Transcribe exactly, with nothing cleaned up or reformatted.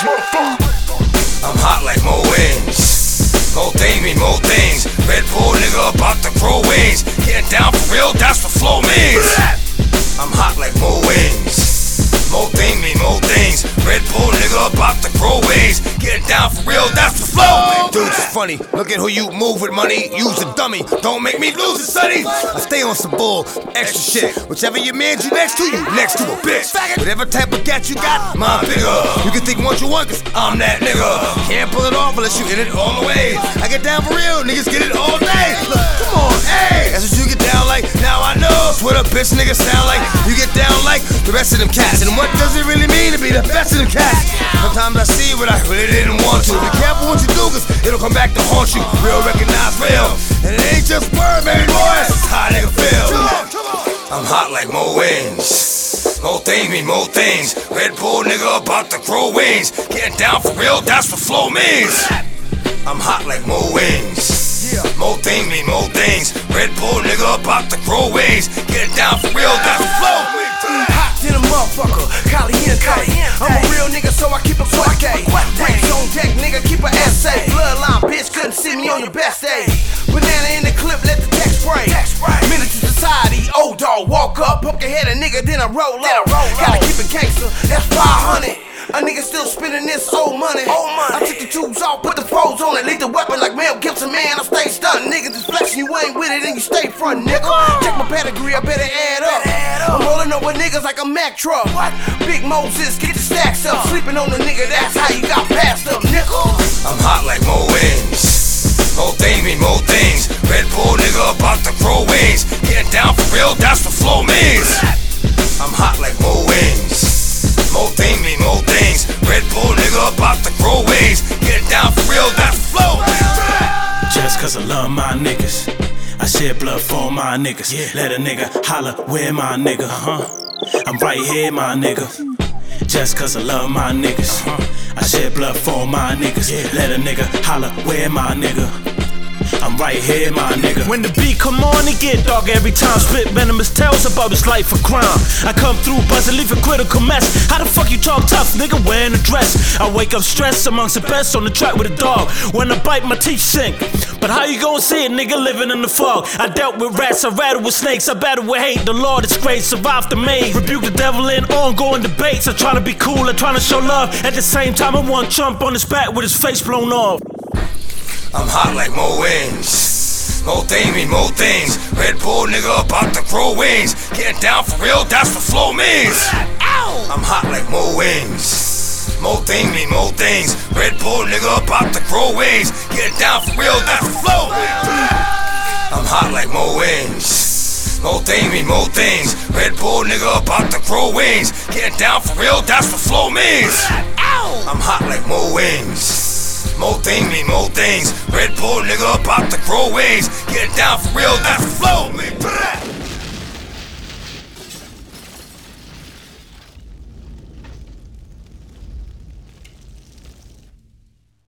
wings, motherfucker. I'm hot like more wings. More things mean more things. Red Bull nigga about to grow wings. Getting down for real, that's what flow means. I'm hot like more wings. More things mean more things. Red Bull nigga about to grow wings. Getting down for real, that's the flow. Dudes, it's funny. Look at who you move with money. Use a dummy. Don't make me lose it, sonny. I stay on some bull, extra shit. Whichever your man you next to, you next to a bitch. Whatever type of gat you got, mine bigger. You can think what you want, cause I'm that nigga. Can't pull it off unless you in it all the way. I get down for real, niggas get it all day. Look, come on, hey. That's what you get down like. Now I know what a bitch nigga sound like. You get down like the rest of them cats. And what does it really mean to be the best of them cats? Sometimes I see what I really didn't want to. Be careful what you do, cause it'll come back to haunt you. Real recognize real. And it ain't just word, baby boy. It's how a nigga feel. I'm hot like more wings. More things mean more things. Red Bull nigga about to grow wings. Getting down for real, that's what flow means. I'm hot like more wings. More things mean more things. Red Bull nigga about to grow wings. Getting down for real, that's what flow means. Hot than a motherfucker, caliente. I'm a real nigga, so I keep a fuerte. Rings on deck, nigga, keep a essay. Bloodline, bitch, couldn't see me on your best day. Banana in the clip, let the text spray. Minute to society, old dog, walk up, poke your head a nigga, then I roll up. Gotta keep it gangster, that's five hundred. A nigga still spending this old money. I took the tubes off, put the foes on it. Leave the weapon like Mel Gibson, man. I stay stunned. Niggas is flexing, you ain't with it and you stay front, nigga. Check my pedigree, I better add up. I'm rolling up with niggas like a Mack truck. Big Moses, get the stacks up. Sleeping on the nigga, that's how you got past up, nigga. I'm hot like more wings. More things mean more things. Red Bull nigga about to grow wings. Getting down for real, that's what flow means. I'm hot like more wings. More things mean more things. Red Bull nigga about to grow wings. Getting down for real, that's the flow. Just cause I love my niggas, I shed blood for my niggas. Yeah. Let a nigga holler, where my nigga? Uh-huh. I'm right here, my nigga. Just cause I love my niggas, uh-huh. I shed blood for my niggas. Yeah. Let a nigga holler, where my nigga? I'm right here, my nigga. When the beat come on, it get dark every time. Spit venomous tales about his life of crime. I come through buzzing, leave a critical mess. How the fuck you talk tough, nigga, wearing a dress? I wake up stressed amongst the best on the track with a dog. When I bite, my teeth sink. But how you gon' see a nigga living in the fog? I dealt with rats, I rattled with snakes. I battled with hate, the Lord is great. Survived the maze, rebuke the devil in ongoing debates. I try to be cool, I try to show love. At the same time, I want Trump on his back with his face blown off. I'm hot like more wings. More things mean more things. Red Bull nigga about to grow wings. Getting down for real, that's what flow means. I'm hot like more wings. More things mean more things. Red Bull nigga about to grow wings. Getting down for real, that's what flow means. I'm hot like more wings. More things mean more things. Red Bull nigga about to grow wings. Getting down for real, that's what flow means. I'm hot like more wings. More things mean more things. Red Bull nigga about to grow wings. Getting down for real, that's the flow.